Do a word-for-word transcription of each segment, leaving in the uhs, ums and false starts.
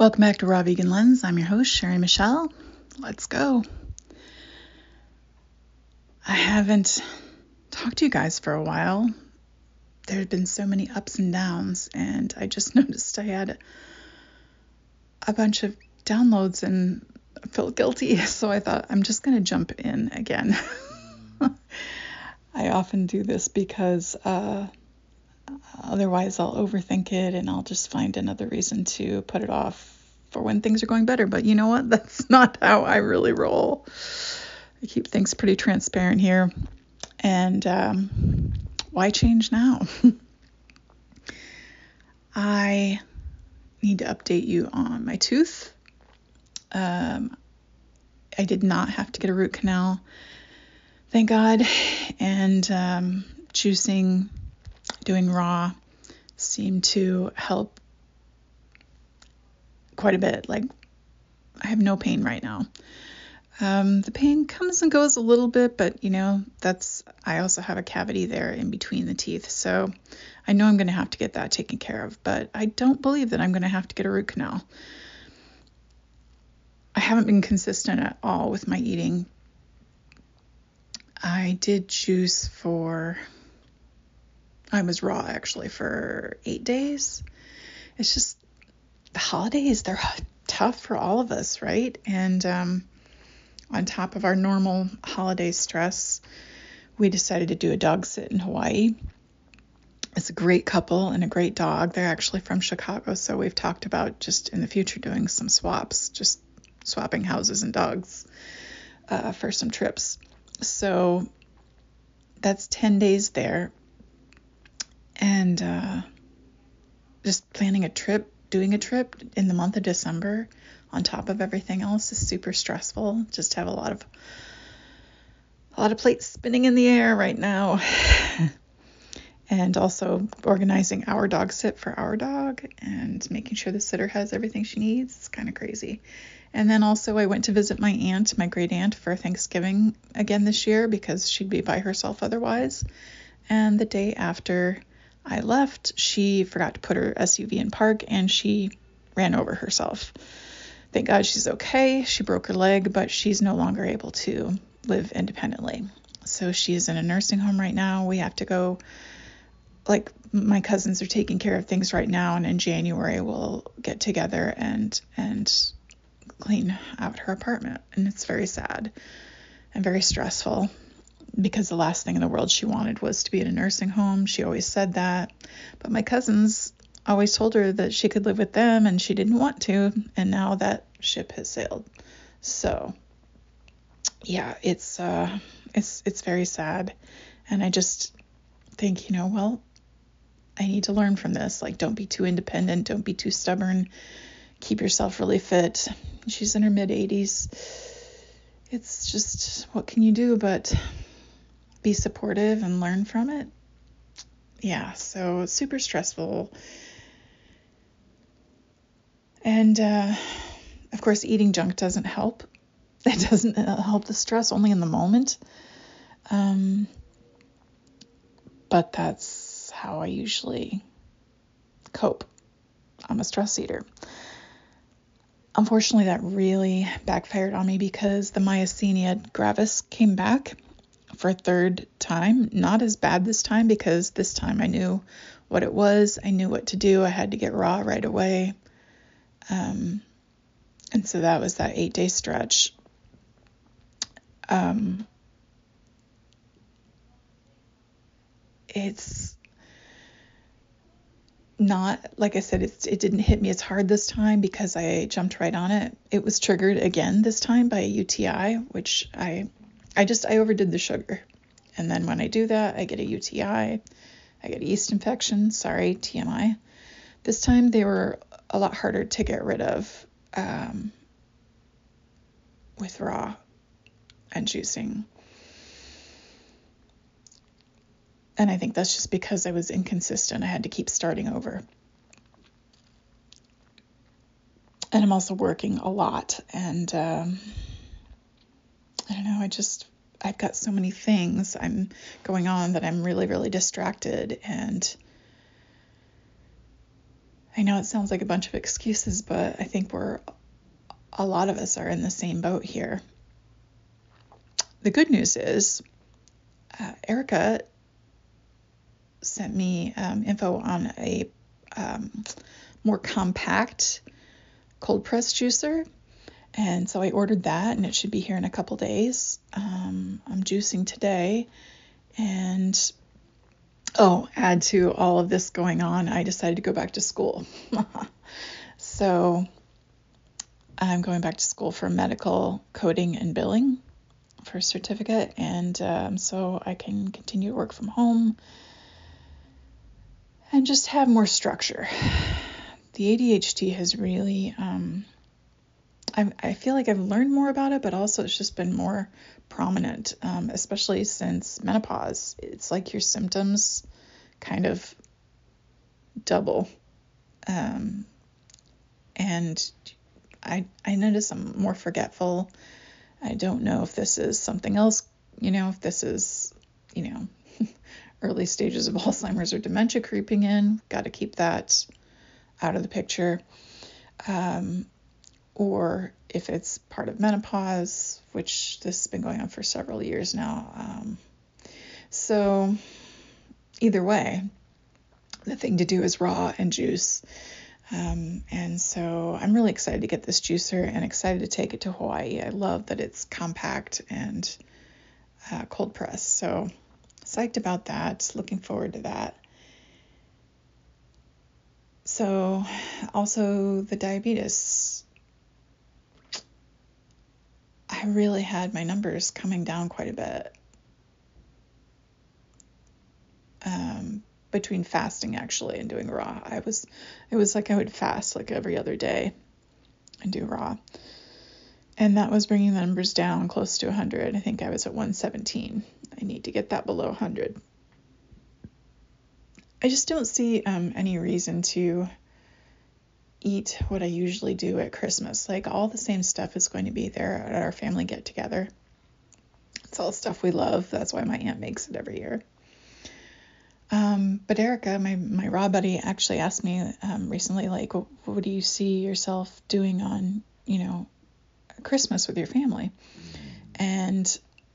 Welcome back to Raw Vegan Lens. I'm your host, Sherry Michelle. Let's go. I haven't talked to you guys for a while. There have been so many ups and downs, and I just noticed I had a bunch of downloads and I felt guilty, so I thought I'm just going to jump in again. I often do this because uh, otherwise I'll overthink it and I'll just find another reason to put it off for when things are going better. But you know what? That's not how I really roll. I keep things pretty transparent here. And um, why change now? I need to update you on my tooth. Um, I did not have to get a root canal, thank God. And um, juicing, doing raw seemed to help quite a bit. Like, I have no pain right now. Um, the pain comes and goes a little bit, but you know, that's, I also have a cavity there in between the teeth. So I know I'm going to have to get that taken care of, but I don't believe that I'm going to have to get a root canal. I haven't been consistent at all with my eating. I did juice for, I was raw actually for eight days. It's just the holidays, they're tough for all of us, right? And um, on top of our normal holiday stress, we decided to do a dog sit in Hawaii. It's a great couple and a great dog. They're actually from Chicago, so we've talked about just in the future doing some swaps, just swapping houses and dogs uh, for some trips. So that's ten days there. And uh, just planning a trip, doing a trip in the month of December on top of everything else is super stressful. Just have a lot of a lot of plates spinning in the air right now. And also organizing our dog sit for our dog and making sure the sitter has everything she needs. It's kind of crazy. And then also I went to visit my aunt, my great aunt, for Thanksgiving again this year because she'd be by herself otherwise. And the day after I left, she forgot to put her S U V in park and she ran over herself. Thank God she's okay. She broke her leg, but she's no longer able to live independently. So she is in a nursing home right now. We have to go, like, my cousins are taking care of things right now, and in January we'll get together and and clean out her apartment. And it's very sad and very stressful because the last thing in the world she wanted was to be in a nursing home. She always said that. But my cousins always told her that she could live with them, and she didn't want to. And now that ship has sailed. So yeah, it's uh, it's it's very sad. And I just think, you know, well, I need to learn from this. Like, don't be too independent. Don't be too stubborn. Keep yourself really fit. She's in her mid eighties. It's just, what can you do but be supportive and learn from it? Yeah, so it's super stressful. And, uh, of course, eating junk doesn't help. It doesn't help the stress, only in the moment. Um, but that's how I usually cope. I'm a stress eater. Unfortunately, that really backfired on me because the myasthenia gravis came back for a third time. Not as bad this time because this time I knew what it was. I knew what to do. I had to get raw right away. Um, and so that was that eight day stretch. Um, it's not, like I said, it's, it didn't hit me as hard this time because I jumped right on it. It was triggered again this time by a U T I, which I, I just, I overdid the sugar. And then when I do that, I get a U T I, I get a yeast infection. Sorry, T M I. This time they were a lot harder to get rid of um, with raw and juicing. And I think that's just because I was inconsistent. I had to keep starting over. And I'm also working a lot. And um, I don't know, I just, I've got so many things I'm going on that I'm really, really distracted. And I know it sounds like a bunch of excuses, but I think we're, a lot of us are in the same boat here. The good news is, uh, Erica sent me um, info on a um, more compact cold press juicer. And so I ordered that, and it should be here in a couple days. Um, I'm juicing today. And, oh, add to all of this going on, I decided to go back to school. So I'm going back to school for medical coding and billing for a certificate. And um, so I can continue to work from home and just have more structure. The A D H D has really... Um, I, I feel like I've learned more about it, but also it's just been more prominent, um, especially since menopause. It's like your symptoms kind of double. Um, and I, I notice I'm more forgetful. I don't know if this is something else, you know, if this is, you know, early stages of Alzheimer's or dementia creeping in. Got to keep that out of the picture. Um, or if it's part of menopause, which this has been going on for several years now. Um, so either way, the thing to do is raw and juice. Um, and so I'm really excited to get this juicer and excited to take it to Hawaii. I love that it's compact and uh, cold press. So psyched about that. Looking forward to that. So also the diabetes. I really had my numbers coming down quite a bit. Um, between fasting actually and doing raw. I was, it was like I would fast like every other day and do raw. And that was bringing the numbers down close to one hundred. I think I was at one seventeen. I need to get that below one hundred. I just don't see um, any reason to eat what I usually do at Christmas. Like all the same stuff is going to be there at our family get together. It's all stuff we love. That's why my aunt makes it every year. Um, but Erica, my, my raw buddy, actually asked me um, recently, like, what, what do you see yourself doing on, you know, Christmas with your family? And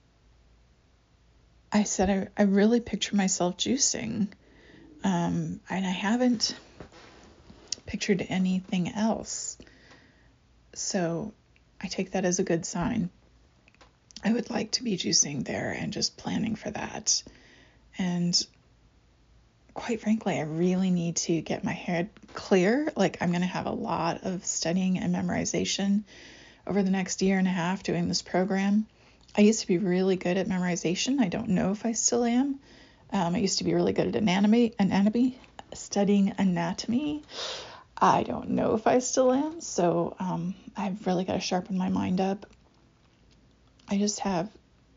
I said, I, I really picture myself juicing. Um, and I haven't pictured anything else. So I take that as a good sign. I would like to be juicing there and just planning for that. And quite frankly, I really need to get my head clear. Like I'm going to have a lot of studying and memorization over the next year and a half doing this program. I used to be really good at memorization. I don't know if I still am. Um, I used to be really good at anatomy, anatomy, studying anatomy. I don't know if I still am. So um, I've really got to sharpen my mind up. I just have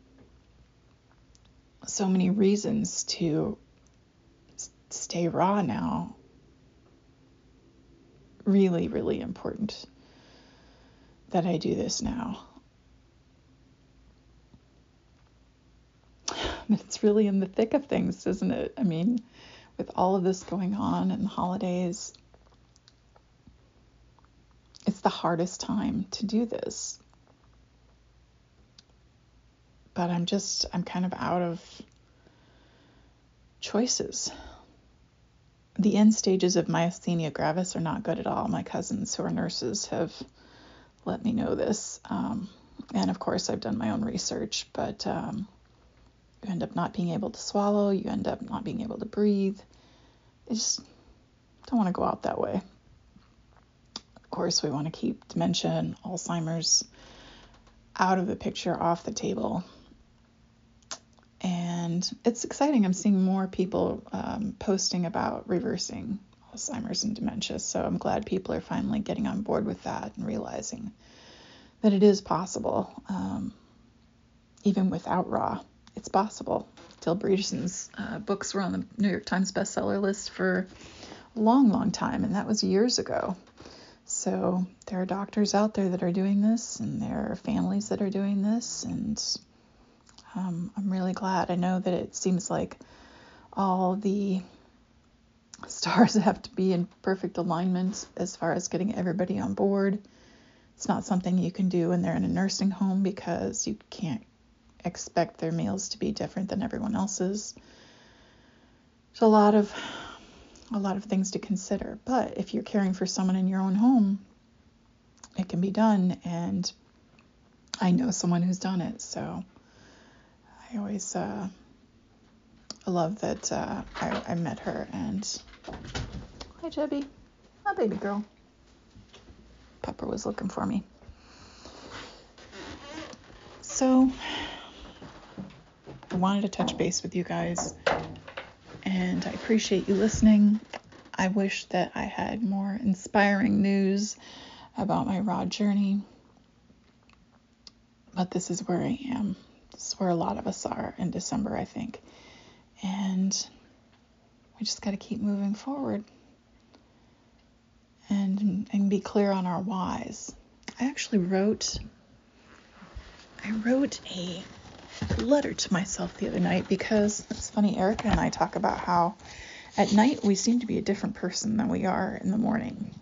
so many reasons to stay raw now. Really, really important that I do this now. But it's really in the thick of things, isn't it? I mean, with all of this going on and the holidays, it's the hardest time to do this. But I'm just, I'm kind of out of choices. The end stages of myasthenia gravis are not good at all. My cousins who are nurses have let me know this. Um, and of course, I've done my own research, but um, you end up not being able to swallow. You end up not being able to breathe. I just don't want to go out that way. Of course, we want to keep dementia and Alzheimer's out of the picture, off the table. And it's exciting. I'm seeing more people um, posting about reversing Alzheimer's and dementia. So I'm glad people are finally getting on board with that and realizing that it is possible. Um, even without raw, it's possible. Till Bredesen's uh, books were on the New York Times bestseller list for a long, long time, and that was years ago. So there are doctors out there that are doing this, and there are families that are doing this, and Um, I'm really glad. I know that it seems like all the stars have to be in perfect alignment as far as getting everybody on board. It's not something you can do when they're in a nursing home because you can't expect their meals to be different than everyone else's. There's a lot of a lot of things to consider. But if you're caring for someone in your own home, it can be done. And I know someone who's done it, so I always uh, love that uh, I, I met her. And hi, Jebby, my baby girl. Pepper was looking for me. So I wanted to touch base with you guys, and I appreciate you listening. I wish that I had more inspiring news about my raw journey, but this is where I am. This is where a lot of us are in December, I think. And we just got to keep moving forward and and be clear on our whys. I actually wrote I wrote a letter to myself the other night because it's funny, Erica and I talk about how at night we seem to be a different person than we are in the morning.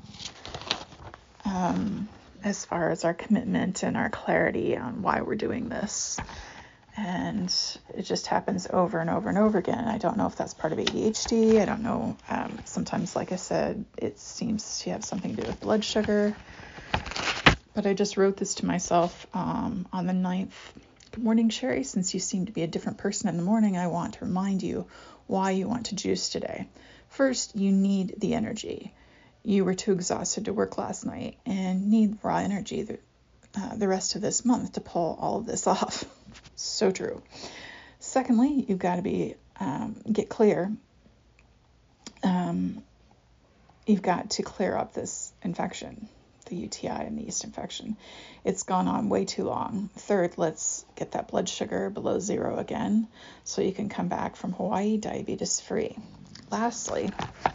Um, as far as our commitment and our clarity on why we're doing this. And it just happens over and over and over again. I don't know if that's part of A D H D. I don't know. Um, sometimes, like I said, it seems to have something to do with blood sugar. But I just wrote this to myself um, on the ninth. Good morning, Sherry. Since you seem to be a different person in the morning, I want to remind you why you want to juice today. First, you need the energy. You were too exhausted to work last night and need raw energy the, uh, the rest of this month to pull all of this off. So true. Secondly, you've got to be um, get clear. Um, you've got to clear up this infection, the U T I and the yeast infection. It's gone on way too long. Third, let's get that blood sugar below zero again so you can come back from Hawaii diabetes free. Lastly,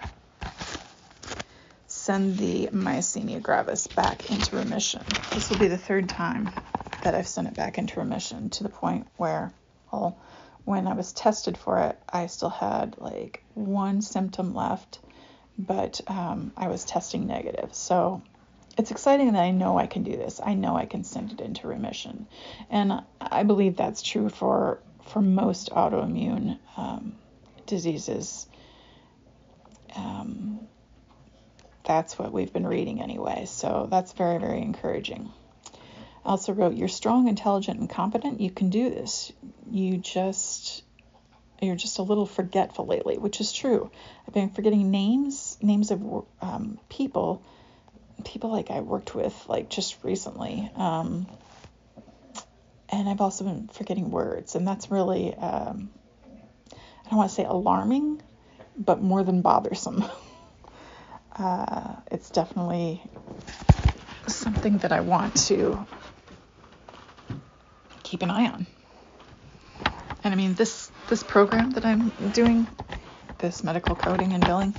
send the myasthenia gravis back into remission. This will be the third time that I've sent it back into remission, to the point where, well, when I was tested for it, I still had like one symptom left, but um, I was testing negative. So it's exciting that I know I can do this. I know I can send it into remission. And I believe that's true for, for most autoimmune um, diseases. Um, that's what we've been reading anyway. So that's very, very encouraging. I also wrote, you're strong, intelligent, and competent. You can do this. You just, you're just a little forgetful lately, which is true. I've been forgetting names, names of um, people, people like I worked with like just recently. Um, and I've also been forgetting words, and that's really, um, I don't want to say alarming, but more than bothersome. uh, it's definitely something that I want to keep an eye on. And I mean, this this program that I'm doing, this medical coding and billing,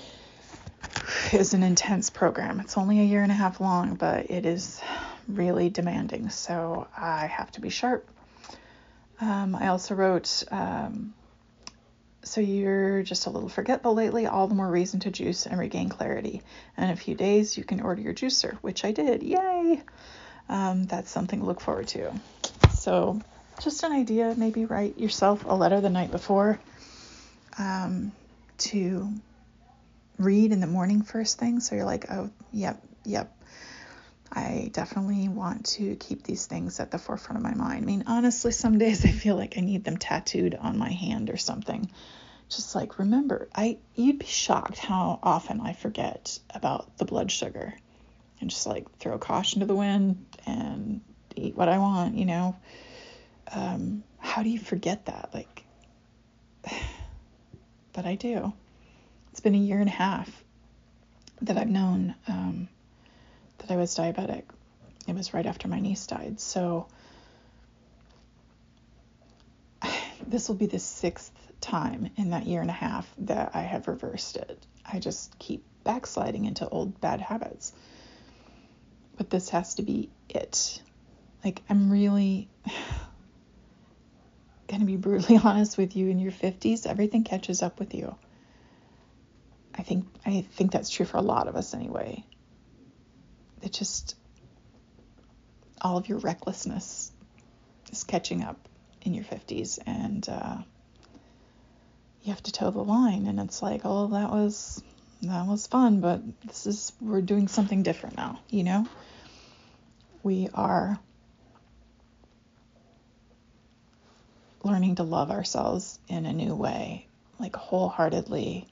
is an intense program. It's only a year and a half long, but it is really demanding. So I have to be sharp. Um, I also wrote, um, so you're just a little forgetful lately, all the more reason to juice and regain clarity. In a few days, you can order your juicer, which I did. Yay! Um, that's something to look forward to. So just an idea, maybe write yourself a letter the night before um, to read in the morning first thing. So you're like, oh, yep, yep. I definitely want to keep these things at the forefront of my mind. I mean, honestly, some days I feel like I need them tattooed on my hand or something. Just like, remember, I you'd be shocked how often I forget about the blood sugar and just like throw caution to the wind and eat what I want, you know. Um, how do you forget that? Like, but I do. It's been a year and a half that I've known um, that I was diabetic. It was right after my niece died. So this will be the sixth time in that year and a half that I have reversed it. I just keep backsliding into old bad habits. But this has to be it. Like, I'm really going to be brutally honest with you. In your fifties, everything catches up with you. I think I think that's true for a lot of us anyway. It just, all of your recklessness is catching up in your fifties, and uh, you have to toe the line. And it's like, oh, that was that was fun, but this is we're doing something different now. You know, we are learning to love ourselves in a new way, like wholeheartedly,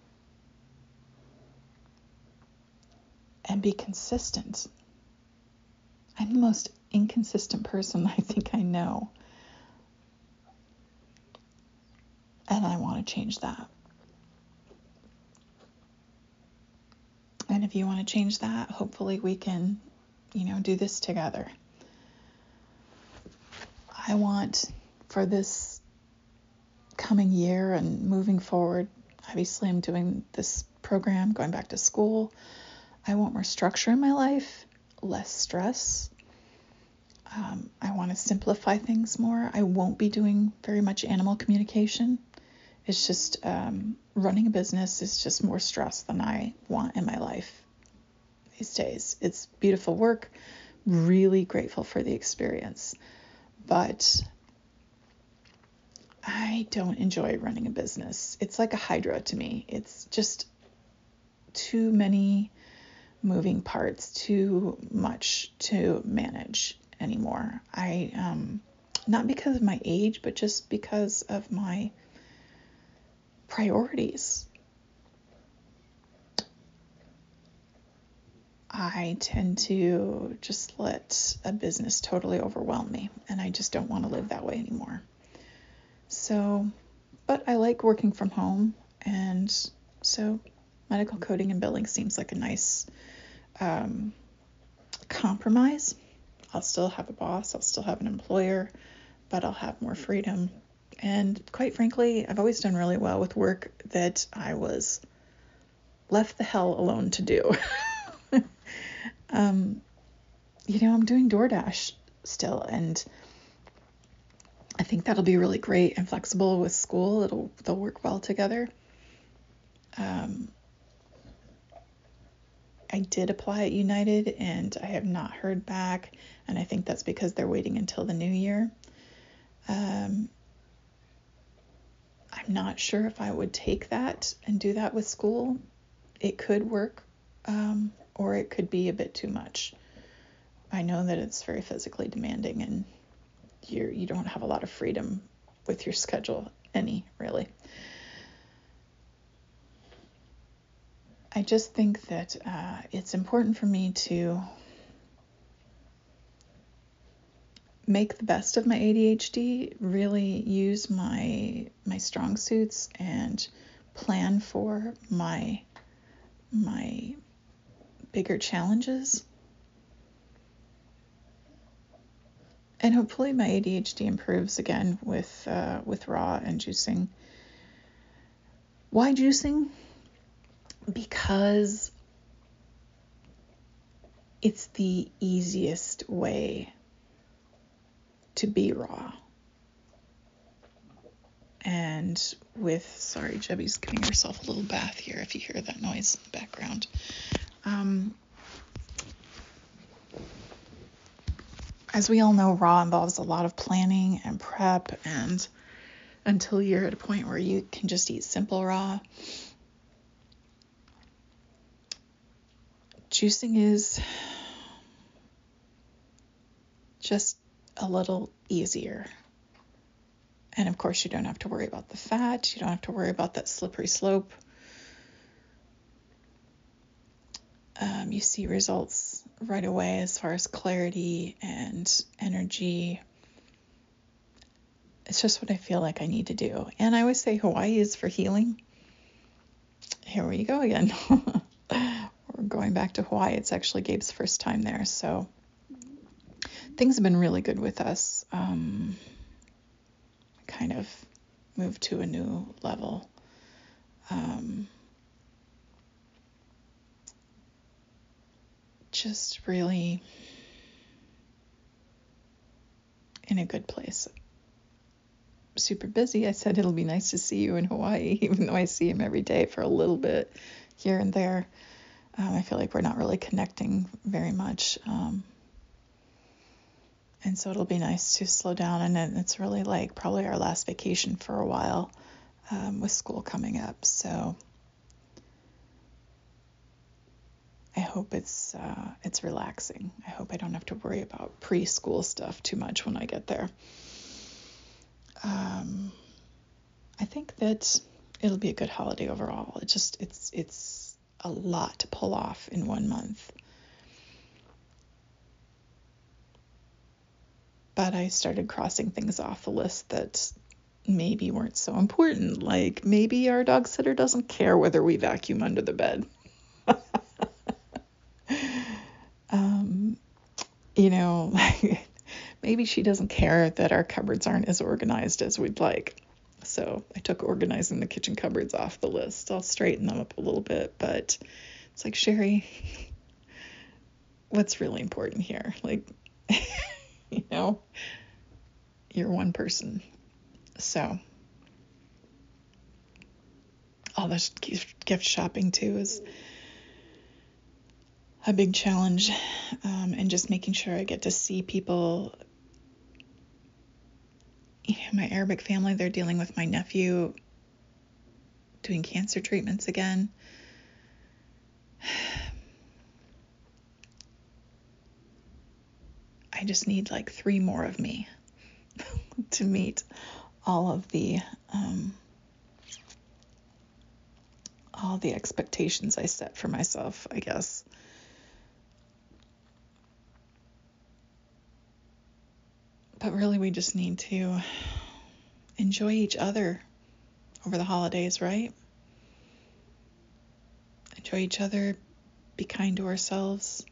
and be consistent. I'm the most inconsistent person I think I know. And I want to change that. And if you want to change that, hopefully we can, you know, do this together. I want for this coming year and moving forward, obviously I'm doing this program, going back to school. I want more structure in my life, less stress. Um, I want to simplify things more. I won't be doing very much animal communication. It's just um, running a business is just more stress than I want in my life these days. It's beautiful work, really grateful for the experience, but I don't enjoy running a business. It's like a hydra to me. It's just too many moving parts, too much to manage anymore. I, um, not because of my age, but just because of my priorities. I tend to just let a business totally overwhelm me, and I just don't want to live that way anymore. So, but I like working from home, and so medical coding and billing seems like a nice um, compromise. I'll still have a boss, I'll still have an employer, but I'll have more freedom. And quite frankly, I've always done really well with work that I was left the hell alone to do. um, you know, I'm doing DoorDash still, and I think that'll be really great and flexible with school. It'll they'll work well together. Um, I did apply at United, and I have not heard back, and I think that's because they're waiting until the new year. Um, I'm not sure if I would take that and do that with school. It could work, um, or it could be a bit too much. I know that it's very physically demanding, and you you don't have a lot of freedom with your schedule, any, really. I just think that uh, it's important for me to make the best of my A D H D, really use my my strong suits and plan for my my bigger challenges. And hopefully my A D H D improves again with uh, with raw and juicing. Why juicing? Because it's the easiest way to be raw. And with, sorry, Jebby's giving herself a little bath here if you hear that noise in the background. Um, as we all know, raw involves a lot of planning and prep, and until you're at a point where you can just eat simple raw, juicing is just a little easier. And of course, you don't have to worry about the fat. You don't have to worry about that slippery slope. Um, you see results right away as far as clarity and energy. It's just what I feel like I need to do. And I always say Hawaii is for healing. Here we go again. We're going back to Hawaii. It's actually Gabe's first time there. So things have been really good with us. Um, kind of moved to a new level. Um, just really in a good place. Super busy. I said it'll be nice to see you in Hawaii, even though I see him every day for a little bit. here and there. Um, I feel like we're not really connecting very much. Um, and so it'll be nice to slow down. And then it's really like probably our last vacation for a while, um, with school coming up. So I hope it's uh, it's relaxing. I hope I don't have to worry about preschool stuff too much when I get there. Um, I think that it'll be a good holiday overall. It just it's it's a lot to pull off in one month. But I started crossing things off the list that maybe weren't so important. Like maybe our dog sitter doesn't care whether we vacuum under the bed. um, you know, maybe she doesn't care that our cupboards aren't as organized as we'd like. So I took organizing the kitchen cupboards off the list. I'll straighten them up a little bit, but it's like, Sherry, what's really important here? Like, you know, you're one person. So all this gift shopping too is a big challenge, um, and just making sure I get to see people. You know, my Arabic family, they're dealing with my nephew doing cancer treatments again. I just need like three more of me to meet all of the um, all the expectations I set for myself, I guess. But really, we just need to enjoy each other over the holidays, right? Enjoy each other, be kind to ourselves.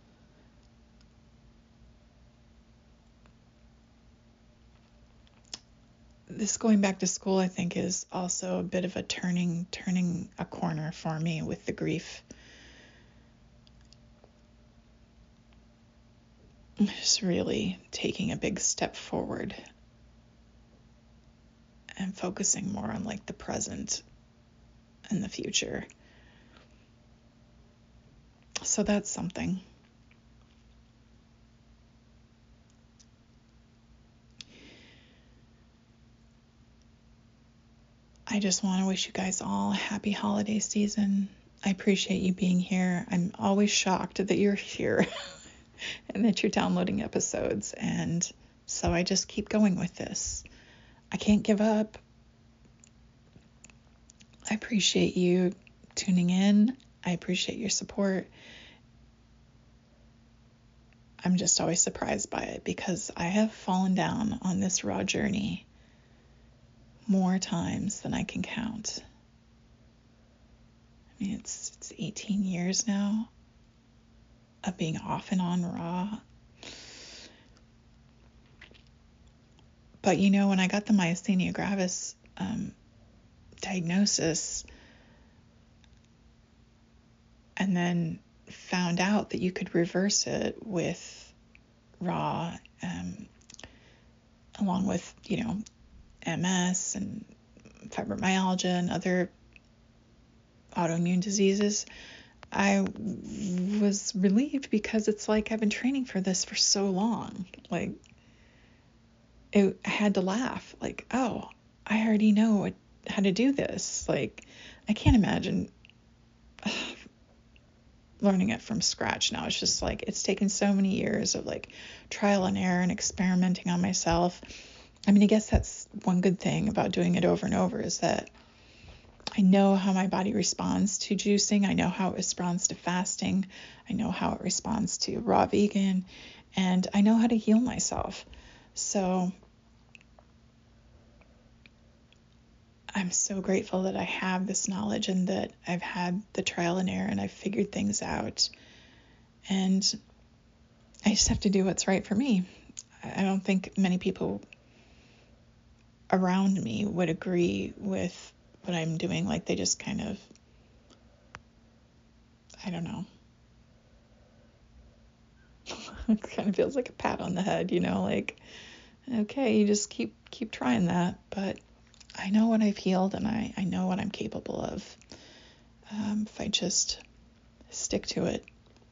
This going back to school, I think, is also a bit of a turning, turning a corner for me with the grief. Just really taking a big step forward and focusing more on like the present and the future. So that's something. I just want to wish you guys all a happy holiday season. I appreciate you being here. I'm always shocked that you're here and that you're downloading episodes. And so I just keep going with this. I can't give up. I appreciate you tuning in. I appreciate your support. I'm just always surprised by it because I have fallen down on this raw journey more times than I can count. I mean, it's it's eighteen years now of being off and on raw. But you know, when I got the myasthenia gravis um, diagnosis, and then found out that you could reverse it with raw, um, along with, you know, M S and fibromyalgia and other autoimmune diseases, I was relieved because it's like I've been training for this for so long. Like, it, I had to laugh. Like, oh, I already know what, how to do this. Like, I can't imagine ugh, learning it from scratch now. It's just like, it's taken so many years of like trial and error and experimenting on myself. I mean, I guess that's one good thing about doing it over and over is that I know how my body responds to juicing. I know how it responds to fasting. I know how it responds to raw vegan, and I know how to heal myself. So I'm so grateful that I have this knowledge and that I've had the trial and error and I've figured things out. And I just have to do what's right for me. I don't think many people around me would agree with what I'm doing. Like, they just kind of, I don't know. It kind of feels like a pat on the head, you know, like, okay, you just keep keep trying that. But I know what I've healed, and I, I know what I'm capable of. um, if I just stick to it.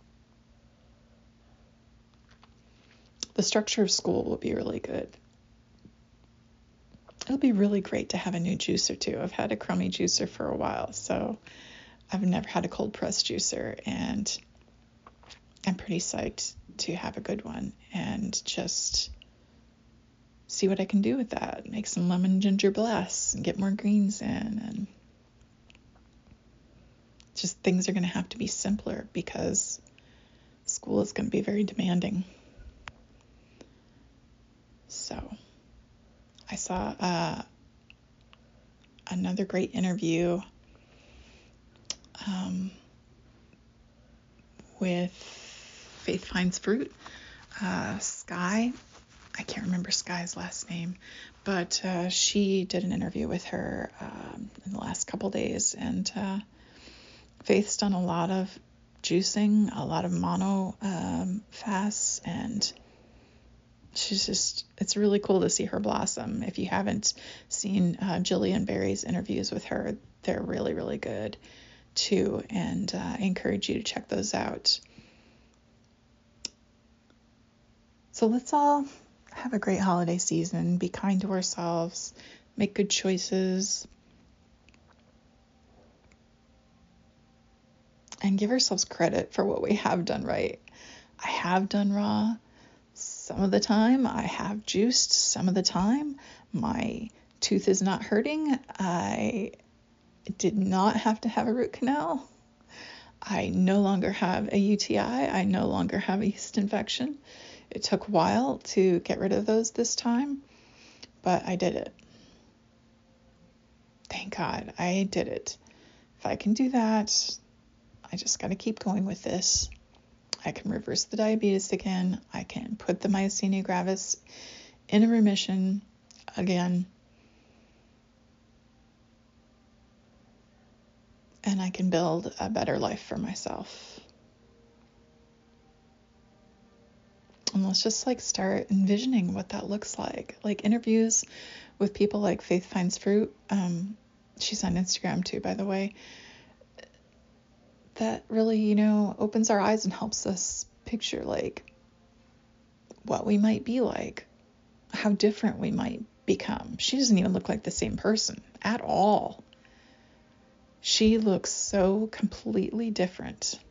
The structure of school will be really good. It'll be really great to have a new juicer too. I've had a crummy juicer for a while, so I've never had a cold press juicer, and I'm pretty psyched to have a good one and just see what I can do with that. Make some lemon ginger blasts and get more greens in, and just things are going to have to be simpler because school is going to be very demanding. So I saw uh, another great interview um, with Faith Finds Fruit. Uh, Sky, I can't remember Sky's last name, but uh, she did an interview with her um, in the last couple days, and uh, Faith's done a lot of juicing, a lot of mono um, fasts, and she's just, it's really cool to see her blossom. If you haven't seen uh, Jillian Berry's interviews with her, they're really, really good too, and uh, I encourage you to check those out. So let's all have a great holiday season, be kind to ourselves, make good choices, and give ourselves credit for what we have done right. I have done raw some of the time. I have juiced some of the time. My tooth is not hurting. I did not have to have a root canal. I no longer have a U T I. I no longer have a yeast infection. It took a while to get rid of those this time, but I did it. Thank God I did it. If I can do that, I just got to keep going with this. I can reverse the diabetes again. I can put the myasthenia gravis in a remission again. And I can build a better life for myself. And let's just like start envisioning what that looks like. Like interviews with people like Faith Finds Fruit. Um, she's on Instagram too, by the way. That really, you know, opens our eyes and helps us picture like what we might be like, how different we might become. She doesn't even look like the same person at all. She looks so completely different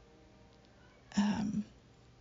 um,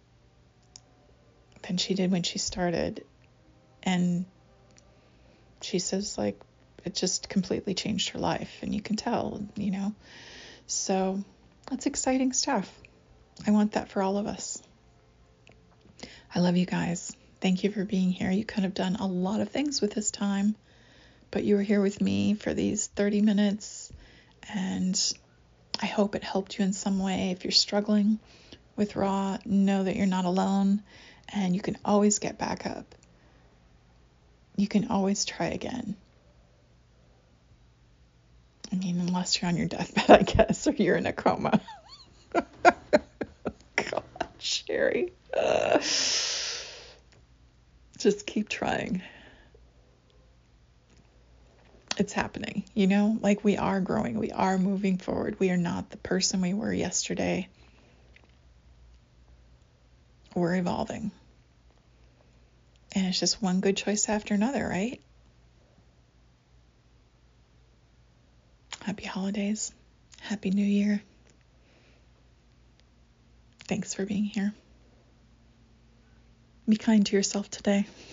than she did when she started. And she says, like, it just completely changed her life. And you can tell, you know. So that's exciting stuff. I want that for all of us. I love you guys. Thank you for being here. You could have done a lot of things with this time, but you were here with me for these thirty minutes. And I hope it helped you in some way. If you're struggling with raw, know that you're not alone, and you can always get back up. You can always try again. I mean, unless you're on your deathbed, I guess, or you're in a coma. God, Sherry. Uh, just keep trying. It's happening, you know, like we are growing, we are moving forward. We are not the person we were yesterday. We're evolving. And it's just one good choice after another, right? Happy holidays. Happy New Year. Thanks for being here. Be kind to yourself today.